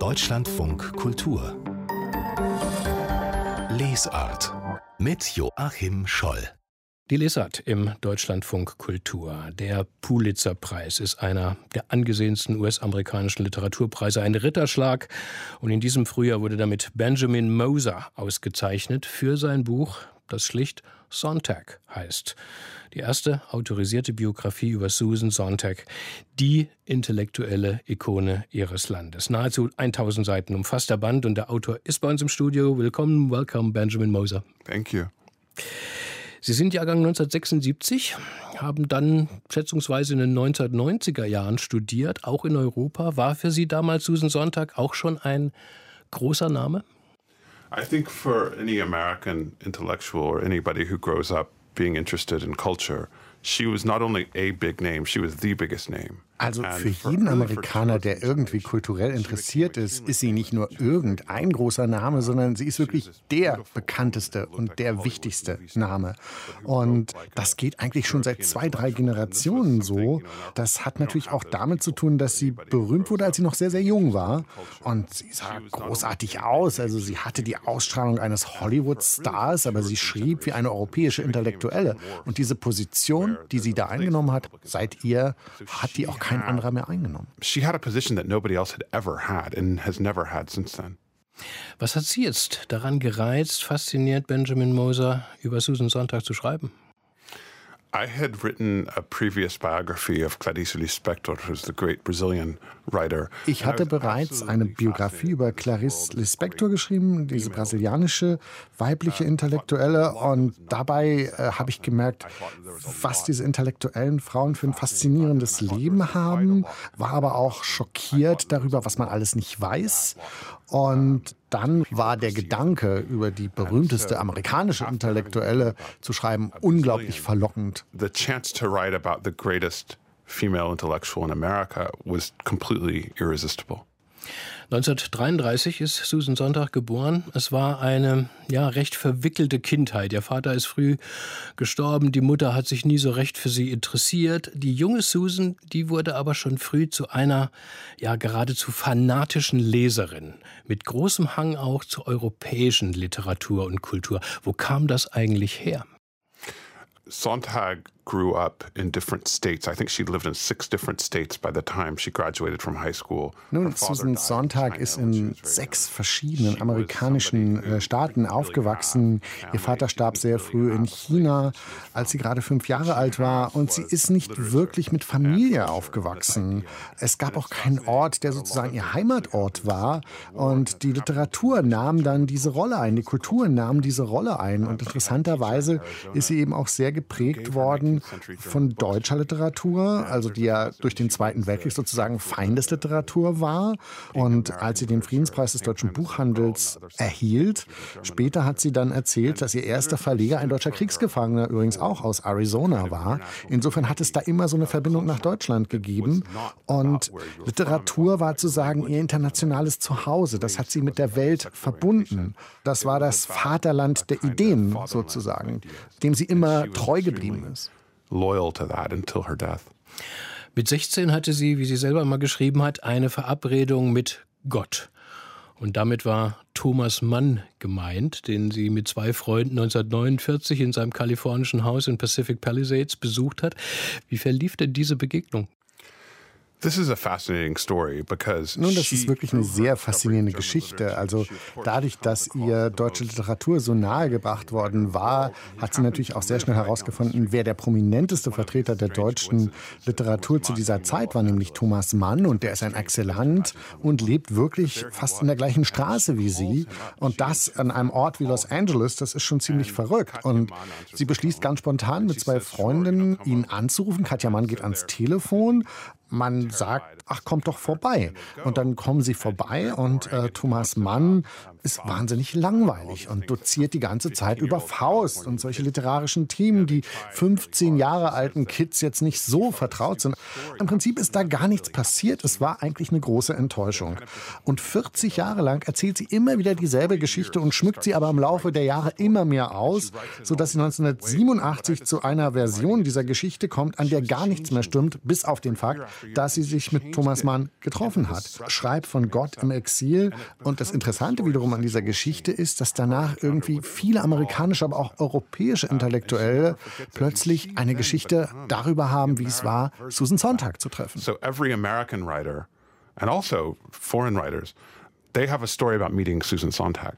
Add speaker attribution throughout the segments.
Speaker 1: Deutschlandfunk Kultur Lesart mit Joachim Scholl.
Speaker 2: Die Lesart im Deutschlandfunk Kultur. Der Pulitzer-Preis ist einer der angesehensten US-amerikanischen Literaturpreise, ein Ritterschlag. Und in diesem Frühjahr wurde damit Benjamin Moser ausgezeichnet für sein Buch, das schlicht Sontag heißt. Die erste autorisierte Biografie über Susan Sontag, die intellektuelle Ikone ihres Landes. Nahezu 1000 Seiten umfasst der Band und der Autor ist bei uns im Studio. Welcome, Benjamin Moser.
Speaker 3: Thank you.
Speaker 2: Sie sind Jahrgang 1976, haben dann schätzungsweise in den 1990er Jahren studiert, auch in Europa. War für Sie damals Susan Sontag auch schon ein großer Name?
Speaker 3: I think for any American intellectual or anybody who grows up being interested in culture, she was not only a big name, she was the biggest name.
Speaker 4: Also für jeden Amerikaner, der irgendwie kulturell interessiert ist, ist sie nicht nur irgendein großer Name, sondern sie ist wirklich der bekannteste und der wichtigste Name. Und das geht eigentlich schon seit 2, 3 Generationen so. Das hat natürlich auch damit zu tun, dass sie berühmt wurde, als sie noch sehr, sehr jung war. Und sie sah großartig aus. Also sie hatte die Ausstrahlung eines Hollywood-Stars, aber sie schrieb wie eine europäische Intellektuelle. Und diese Position, die sie da eingenommen hat, seit ihr, hat die auch kein anderer mehr eingenommen.
Speaker 3: She had a position that nobody else had ever had and has never had since then.
Speaker 2: Was hat Sie jetzt daran gereizt, fasziniert, Benjamin Moser über Susan Sontag zu schreiben?
Speaker 3: I had written a previous biography of Clarice Lispector, who's the great Brazilian writer.
Speaker 4: Ich hatte bereits eine Biografie über Clarice Lispector geschrieben, diese brasilianische weibliche Intellektuelle. Und dabei habe ich gemerkt, was diese intellektuellen Frauen für ein faszinierendes Leben haben, war aber auch schockiert darüber, was man alles nicht weiß. Und dann war der Gedanke, über die berühmteste amerikanische Intellektuelle zu schreiben, unglaublich verlockend.
Speaker 3: The chance to write about the greatest female intellectual in America was completely irresistible.
Speaker 2: 1933 ist Susan Sontag geboren. Es war eine recht verwickelte Kindheit. Ihr Vater ist früh gestorben, die Mutter hat sich nie so recht für sie interessiert. Die junge Susan, die wurde aber schon früh zu einer geradezu fanatischen Leserin, mit großem Hang auch zur europäischen Literatur und Kultur. Wo kam das eigentlich her?
Speaker 3: Sontag grew up in different states. I think she lived in 6 different states by the time she graduated from high school.
Speaker 4: Nun, Susan Sontag ist in 6 verschiedenen amerikanischen Staaten aufgewachsen. Ihr Vater starb sehr früh in China, als sie gerade 5 Jahre alt war. Und sie ist nicht wirklich mit Familie aufgewachsen. Es gab auch keinen Ort, der sozusagen ihr Heimatort war. Und die Literatur nahm dann diese Rolle ein, die Kultur nahm diese Rolle ein. Und interessanterweise ist sie eben auch sehr geprägt worden von deutscher Literatur, also die ja durch den Zweiten Weltkrieg sozusagen Feindesliteratur war. Und als sie den Friedenspreis des deutschen Buchhandels erhielt, später hat sie dann erzählt, dass ihr erster Verleger ein deutscher Kriegsgefangener übrigens auch aus Arizona war. Insofern hat es da immer so eine Verbindung nach Deutschland gegeben. Und Literatur war sozusagen ihr internationales Zuhause. Das hat sie mit der Welt verbunden. Das war das Vaterland der Ideen sozusagen, dem sie immer treu geblieben ist.
Speaker 3: Loyal to that until her death.
Speaker 2: Mit 16 hatte sie, wie sie selber mal geschrieben hat, eine Verabredung mit Gott. Und damit war Thomas Mann gemeint, den sie mit 2 Freunden 1949 in seinem kalifornischen Haus in Pacific Palisades besucht hat. Wie verlief denn diese Begegnung?
Speaker 3: This is a fascinating story because
Speaker 4: Nun, das ist wirklich eine sehr faszinierende Geschichte. Also dadurch, dass ihr deutsche Literatur so nahe gebracht worden war, hat sie natürlich auch sehr schnell herausgefunden, wer der prominenteste Vertreter der deutschen Literatur zu dieser Zeit war, nämlich Thomas Mann. Und der ist ein Exzellant und lebt wirklich fast in der gleichen Straße wie sie. Und das an einem Ort wie Los Angeles, das ist schon ziemlich verrückt. Und sie beschließt ganz spontan mit 2 Freundinnen, ihn anzurufen. Katja Mann geht ans Telefon. Man sagt, ach, kommt doch vorbei. Und dann kommen sie vorbei und Thomas Mann ist wahnsinnig langweilig und doziert die ganze Zeit über Faust und solche literarischen Themen, die 15 Jahre alten Kids jetzt nicht so vertraut sind. Im Prinzip ist da gar nichts passiert. Es war eigentlich eine große Enttäuschung. Und 40 Jahre lang erzählt sie immer wieder dieselbe Geschichte und schmückt sie aber im Laufe der Jahre immer mehr aus, sodass sie 1987 zu einer Version dieser Geschichte kommt, an der gar nichts mehr stimmt, bis auf den Fakt, dass sie sich mit Thomas Mann getroffen hat. Schreibt von Gott im Exil. Und das Interessante wiederum an dieser Geschichte ist, dass danach irgendwie viele amerikanische, aber auch europäische Intellektuelle plötzlich eine Geschichte darüber haben, wie es war, Susan Sontag zu treffen.
Speaker 3: So every American writer and also foreign writers, they have a story about meeting Susan Sontag.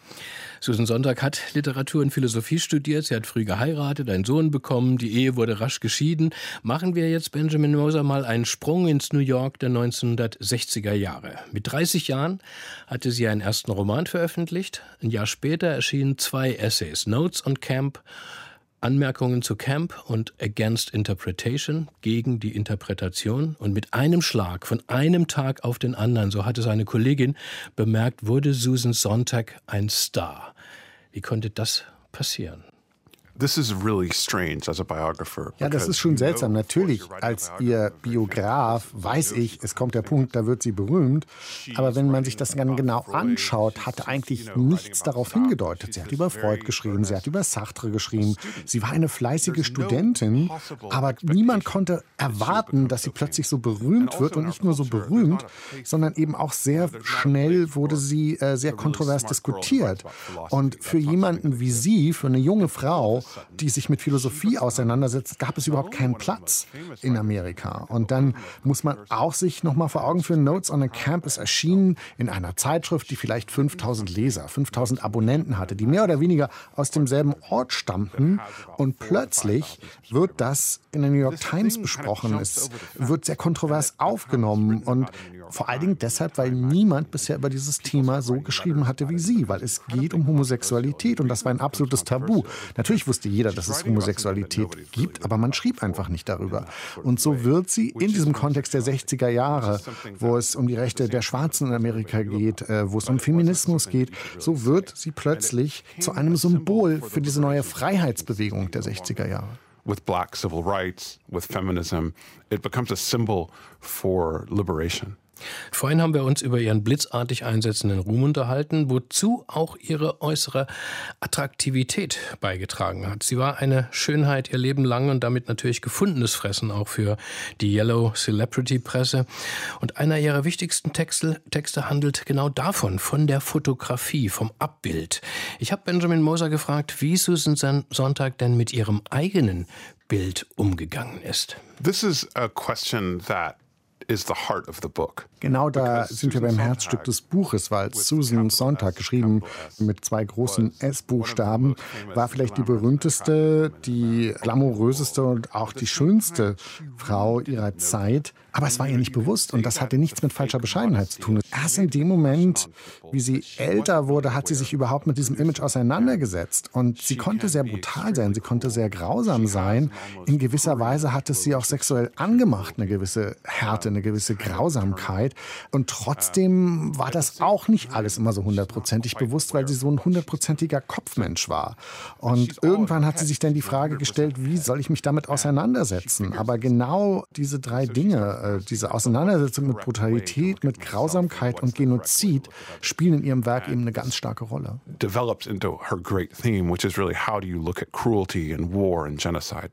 Speaker 2: Susan Sontag hat Literatur und Philosophie studiert. Sie hat früh geheiratet, einen Sohn bekommen. Die Ehe wurde rasch geschieden. Machen wir jetzt, Benjamin Moser, mal einen Sprung ins New York der 1960er Jahre. Mit 30 Jahren hatte sie einen ersten Roman veröffentlicht. Ein Jahr später erschienen 2 Essays, Notes on Camp, Anmerkungen zu Camp und Against Interpretation, gegen die Interpretation. Und mit einem Schlag, von einem Tag auf den anderen, so hatte seine Kollegin bemerkt, wurde Susan Sontag ein Star. Wie konnte das passieren?
Speaker 3: This is really strange as a biographer.
Speaker 4: Ja, das ist schon seltsam. Natürlich, als ihr Biograf weiß ich, es kommt der Punkt, da wird sie berühmt. Aber wenn man sich das dann genau anschaut, hatte eigentlich nichts darauf hingedeutet. Sie hat über Freud geschrieben, sie hat über Sartre geschrieben. Sie war eine fleißige Studentin, aber niemand konnte erwarten, dass sie plötzlich so berühmt wird. Und nicht nur so berühmt, sondern eben auch sehr schnell wurde sie sehr kontrovers diskutiert. Und für jemanden wie sie, für eine junge Frau, die sich mit Philosophie auseinandersetzt, gab es überhaupt keinen Platz in Amerika. Und dann muss man auch sich noch mal vor Augen führen, Notes on a Camp ist erschienen in einer Zeitschrift, die vielleicht 5000 Leser, 5000 Abonnenten hatte, die mehr oder weniger aus demselben Ort stammten. Und plötzlich wird das in der New York Times besprochen. Es wird sehr kontrovers aufgenommen und vor allen Dingen deshalb, weil niemand bisher über dieses Thema so geschrieben hatte wie sie, weil es geht um Homosexualität und das war ein absolutes Tabu. Natürlich wusste jeder, dass es Homosexualität gibt, aber man schrieb einfach nicht darüber. Und so wird sie in diesem Kontext der 60er Jahre, wo es um die Rechte der Schwarzen in Amerika geht, wo es um Feminismus geht, so wird sie plötzlich zu einem Symbol für diese neue Freiheitsbewegung der 60er Jahre.
Speaker 3: With black civil rights, with feminism, it becomes a symbol for liberation.
Speaker 2: Vorhin haben wir uns über ihren blitzartig einsetzenden Ruhm unterhalten, wozu auch ihre äußere Attraktivität beigetragen hat. Sie war eine Schönheit ihr Leben lang und damit natürlich gefundenes Fressen auch für die Yellow Celebrity Presse. Und einer ihrer wichtigsten Texte handelt genau davon, von der Fotografie, vom Abbild. Ich habe Benjamin Moser gefragt, wie Susan Sontag denn mit ihrem eigenen Bild umgegangen ist.
Speaker 3: This is a question that is the heart of the book.
Speaker 4: Genau da sind wir beim Herzstück des Buches, weil Susan Sontag, geschrieben mit 2 großen S-Buchstaben, war vielleicht die berühmteste, die glamouröseste und auch die schönste Frau ihrer Zeit. Aber es war ihr nicht bewusst und das hatte nichts mit falscher Bescheidenheit zu tun. Erst in dem Moment, wie sie älter wurde, hat sie sich überhaupt mit diesem Image auseinandergesetzt. Und sie konnte sehr brutal sein, sie konnte sehr grausam sein. In gewisser Weise hat es sie auch sexuell angemacht, eine gewisse Härte, eine gewisse Grausamkeit. Und trotzdem war das auch nicht alles immer so 100%ig bewusst, weil sie so ein 100%iger Kopfmensch war. Und irgendwann hat sie sich dann die Frage gestellt, wie soll ich mich damit auseinandersetzen? Aber genau diese 3 Dinge, diese Auseinandersetzung mit Brutalität, mit Grausamkeit und Genozid, spielen in ihrem Werk eben eine ganz starke Rolle.
Speaker 3: Develops into her great theme, which is really how do you look at cruelty and war and genocide.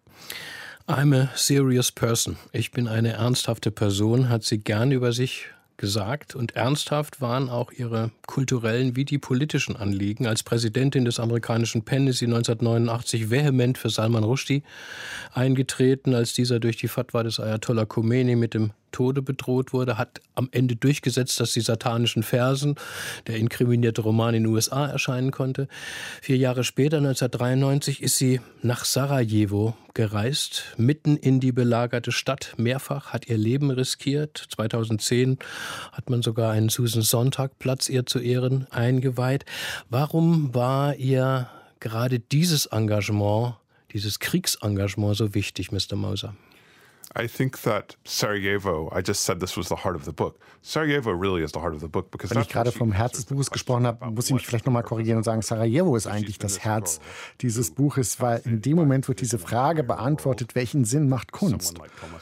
Speaker 2: I'm a serious person. Ich bin eine ernsthafte Person, hat sie gern über sich gesagt. Und ernsthaft waren auch ihre kulturellen wie die politischen Anliegen. Als Präsidentin des amerikanischen PEN ist sie 1989 vehement für Salman Rushdie eingetreten, als dieser durch die Fatwa des Ayatollah Khomeini mit dem Tode bedroht wurde, hat am Ende durchgesetzt, dass die satanischen Versen, der inkriminierte Roman in den USA, erscheinen konnte. 4 Jahre später, 1993, ist sie nach Sarajevo gereist, mitten in die belagerte Stadt. Mehrfach hat ihr Leben riskiert. 2010 hat man sogar einen Susan Sontag-Platz ihr zu Ehren eingeweiht. Warum war ihr gerade dieses Engagement, dieses Kriegsengagement so wichtig, Mr. Moser?
Speaker 3: I think that Sarajevo, I just said this was the heart of the book. Sarajevo really is the heart of the book.
Speaker 4: Weil ich gerade vom Herz des Buches gesprochen habe, muss ich mich vielleicht nochmal korrigieren und sagen, Sarajevo ist eigentlich das Herz dieses Buches, weil in dem Moment wird diese Frage beantwortet, welchen Sinn macht Kunst?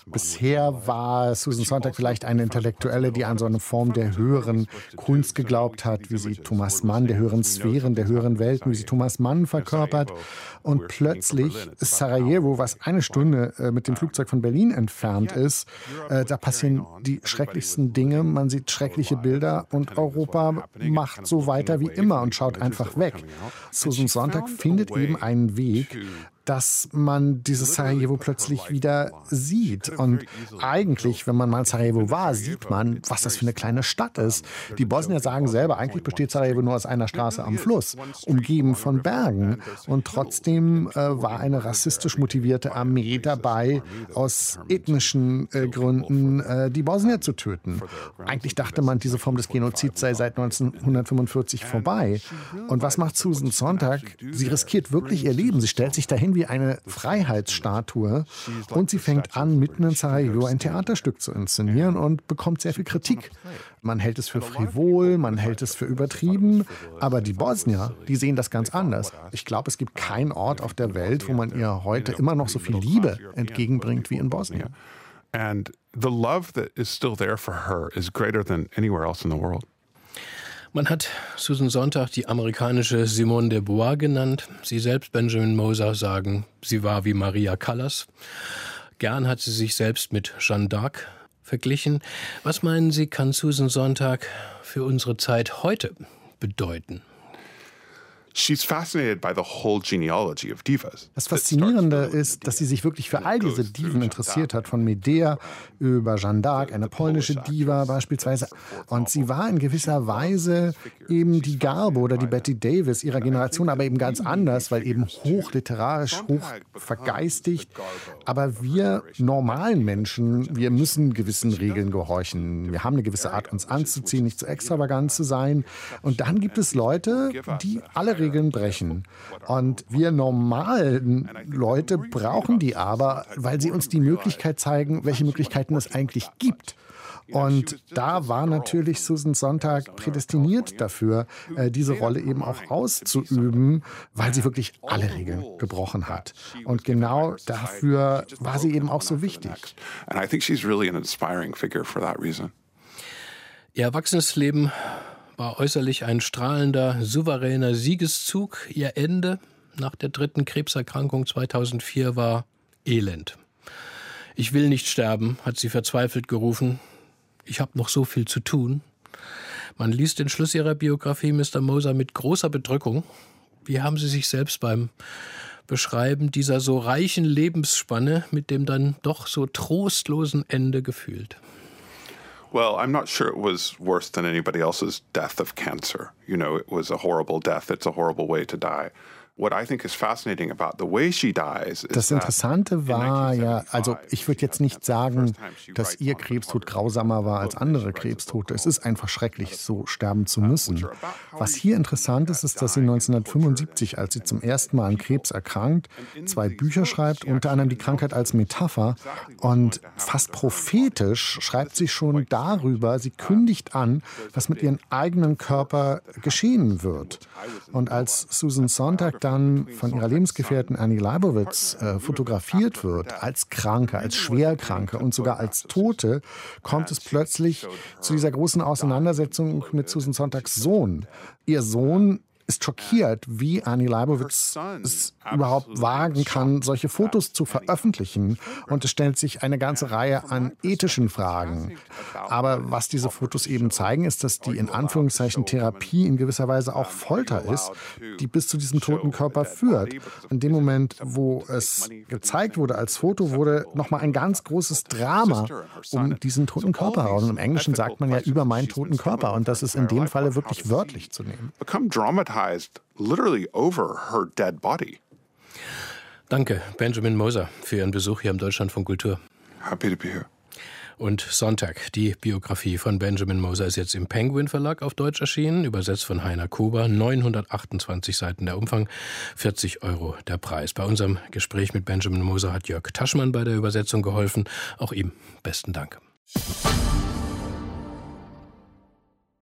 Speaker 4: Bisher war Susan Sontag vielleicht eine Intellektuelle, die an so eine Form der höheren Kunst geglaubt hat, wie sie Thomas Mann, der höheren Sphären, der höheren Welten, wie sie Thomas Mann verkörpert. Und plötzlich ist Sarajevo, was 1 Stunde mit dem Flugzeug von Berlin entfernt ist. Da passieren die schrecklichsten Dinge, man sieht schreckliche Bilder und Europa macht so weiter wie immer und schaut einfach weg. Susan Sontag findet eben einen Weg, dass man dieses Sarajevo plötzlich wieder sieht. Und eigentlich, wenn man mal in Sarajevo war, sieht man, was das für eine kleine Stadt ist. Die Bosnier sagen selber, eigentlich besteht Sarajevo nur aus einer Straße am Fluss, umgeben von Bergen. Und trotzdem war eine rassistisch motivierte Armee dabei, aus ethnischen Gründen die Bosnier zu töten. Eigentlich dachte man, diese Form des Genozids sei seit 1945 vorbei. Und was macht Susan Sontag? Sie riskiert wirklich ihr Leben. Sie stellt sich dahin wie eine Freiheitsstatue und sie fängt an, mitten in Sarajevo ein Theaterstück zu inszenieren und bekommt sehr viel Kritik. Man hält es für frivol, man hält es für übertrieben, aber die Bosnier, die sehen das ganz anders. Ich glaube, es gibt keinen Ort auf der Welt, wo man ihr heute immer noch so viel Liebe entgegenbringt wie in Bosnien.
Speaker 3: And the love that is still there for her is greater than anywhere else in the world.
Speaker 2: Man hat Susan Sontag die amerikanische Simone de Beauvoir genannt. Sie selbst, Benjamin Moser, sagen, sie war wie Maria Callas. Gern hat sie sich selbst mit Jeanne d'Arc verglichen. Was meinen Sie, kann Susan Sontag für unsere Zeit heute bedeuten?
Speaker 3: She's fascinated by the whole genealogy of divas.
Speaker 4: Das Faszinierende ist, dass sie sich wirklich für all diese Diven interessiert hat, von Medea über Jeanne d'Arc, eine polnische Diva beispielsweise. Und sie war in gewisser Weise eben die Garbo oder die Betty Davis ihrer Generation, aber eben ganz anders, weil eben hochliterarisch, hoch vergeistigt. Aber wir normalen Menschen, wir müssen gewissen Regeln gehorchen. Wir haben eine gewisse Art, uns anzuziehen, nicht zu extravagant zu sein. Und dann gibt es Leute, die alle Regeln brechen. Und wir normalen Leute brauchen die aber, weil sie uns die Möglichkeit zeigen, welche Möglichkeiten es eigentlich gibt. Und da war natürlich Susan Sontag prädestiniert dafür, diese Rolle eben auch auszuüben, weil sie wirklich alle Regeln gebrochen hat. Und genau dafür war sie eben auch so wichtig.
Speaker 3: And I think she's really an inspiring figure for that reason.
Speaker 2: Ihr erwachsenes Leben war äußerlich ein strahlender, souveräner Siegeszug. Ihr Ende nach der 3. Krebserkrankung 2004 war elend. Ich will nicht sterben, hat sie verzweifelt gerufen. Ich habe noch so viel zu tun. Man liest den Schluss ihrer Biografie, Mr. Moser, mit großer Bedrückung. Wie haben Sie sich selbst beim Beschreiben dieser so reichen Lebensspanne mit dem dann doch so trostlosen Ende gefühlt?
Speaker 3: Well, I'm not sure it was worse than anybody else's death of cancer. You know, it was a horrible death. It's a horrible way to die. What I think is fascinating about the way she dies is
Speaker 4: das Interessante war ja, also ich würde jetzt nicht sagen, dass ihr Krebstod grausamer war als andere Krebstote. Es ist einfach schrecklich, so sterben zu müssen. Was hier interessant ist, ist, dass sie 1975, als sie zum ersten Mal an Krebs erkrankt, 2 Bücher schreibt, unter anderem Die Krankheit als Metapher. Und fast prophetisch schreibt sie schon darüber, sie kündigt an, was mit ihrem eigenen Körper geschehen wird. Und als Susan Sontag dann von ihrer Lebensgefährtin Annie Leibovitz fotografiert wird, als Kranke, als Schwerkranke und sogar als Tote, kommt es plötzlich zu dieser großen Auseinandersetzung mit Susan Sontags Sohn. Ihr Sohn ist schockiert, wie Annie Leibovitz es überhaupt wagen kann, solche Fotos zu veröffentlichen. Und es stellt sich eine ganze Reihe an ethischen Fragen. Aber was diese Fotos eben zeigen, ist, dass die in Anführungszeichen Therapie in gewisser Weise auch Folter ist, die bis zu diesem toten Körper führt. In dem Moment, wo es gezeigt wurde als Foto, wurde nochmal ein ganz großes Drama um diesen toten Körper herum. Im Englischen sagt man ja über meinen toten Körper. Und das ist in dem Falle wirklich wörtlich zu nehmen.
Speaker 3: Literally over her dead body.
Speaker 2: Danke, Benjamin Moser, für Ihren Besuch hier im Deutschlandfunk Kultur.
Speaker 3: Happy to be here.
Speaker 2: Und Sontag, die Biografie von Benjamin Moser, ist jetzt im Penguin Verlag auf Deutsch erschienen, übersetzt von Heiner Kober, 928 Seiten der Umfang, 40 € der Preis. Bei unserem Gespräch mit Benjamin Moser hat Jörg Taschmann bei der Übersetzung geholfen. Auch ihm besten Dank.